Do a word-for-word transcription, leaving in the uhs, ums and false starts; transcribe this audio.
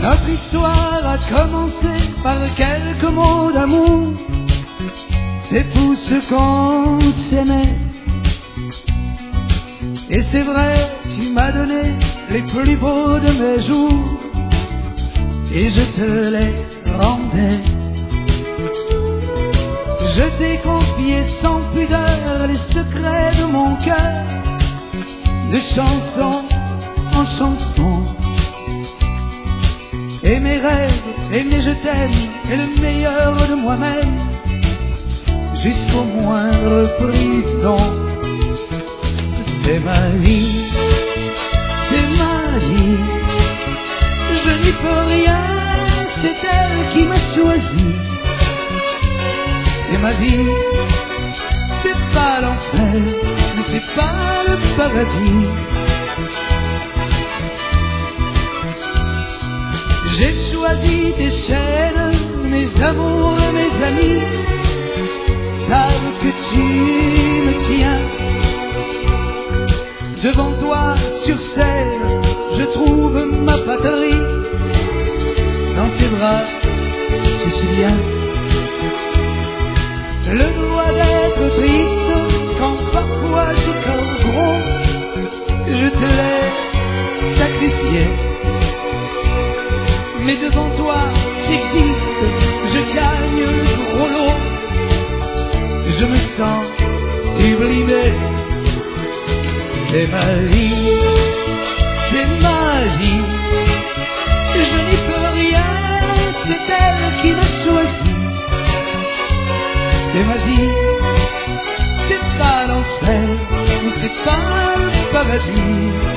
Notre histoire a commencé par quelques mots d'amour. C'est pour ce qu'on s'aimait. Et c'est vrai, tu m'as donné les plus beaux de mes jours, et je te les rendais. Je t'ai confié sans pudeur les secrets de mon cœur, de chanson en chanson. Et mes rêves, et mes je t'aime, et le meilleur de moi-même, jusqu'au moindre frisson. C'est ma vie, c'est ma vie, je n'y peux rien, c'est elle qui m'a choisi. C'est ma vie, c'est pas l'enfer, mais c'est pas le paradis. J'ai choisi tes chaînes, mes amours, mes amis, savent que tu me tiens. Devant toi, sur scène, je trouve ma patrie, dans tes bras, siciliens. Le droit d'être triste, quand parfois j'ai cœur gros, je te l'ai sacrifié. Mais devant toi, j'existe, je gagne le gros lot, je me sens sublimé. C'est ma vie, c'est ma vie, je n'y peux rien, c'est elle qui m'a choisi. C'est ma vie, c'est pas l'enfer, mais c'est pas le paradis.